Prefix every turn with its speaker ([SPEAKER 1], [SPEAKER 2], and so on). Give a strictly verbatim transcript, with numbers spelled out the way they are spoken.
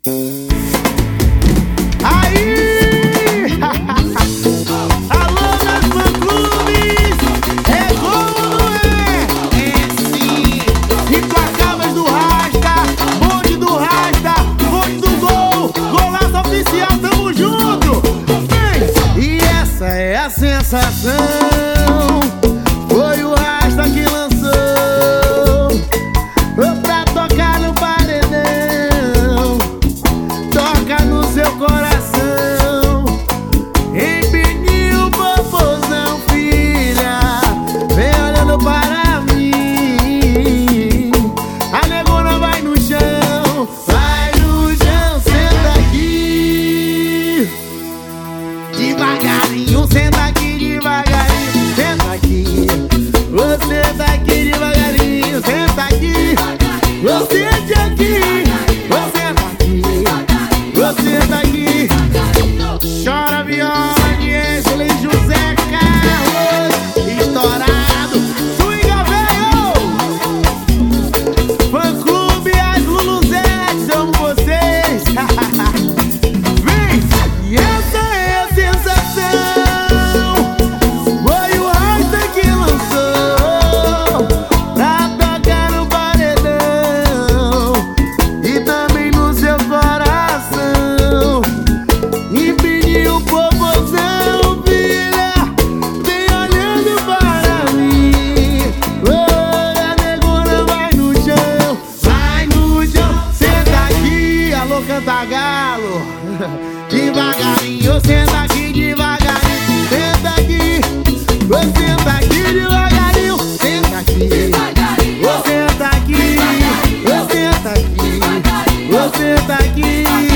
[SPEAKER 1] Aí! Alô, meus fã-clubes! É como não é? É sim! Implacáveis do Rasta, bonde do Rasta, bonde do Gol, Golaço Oficial, tamo junto! Vem! E essa é a sensação, foi o Rasta que lançou pra tocar no paredão, toca no seu coração, empininho o popozão, filha, vem olhando para mim. A negona vai no chão, vai no chão, senta aqui, devagarinho, senta aqui, devagarinho, senta aqui, você tá aqui devagarinho, senta aqui, você tá aqui, você tá aqui, você tá aqui. Chora viola de Êngelo e José Carlos, estourado, swinga veio, fã-clube as Luluzetes, amo vocês. Vem, e essa é a sensação, foi o Rasta que lançou pra tocar no paredão e também no seu coração, empininho o popozão, filha, vem olhando para mim. Oh, a negona vai no chão, vai no chão, senta aqui, alô Cantagalo, devagarinho, senta aqui devagarinho, senta aqui, você senta aqui devagarinho, senta aqui, você tá aqui, você tá aqui, você tá aqui.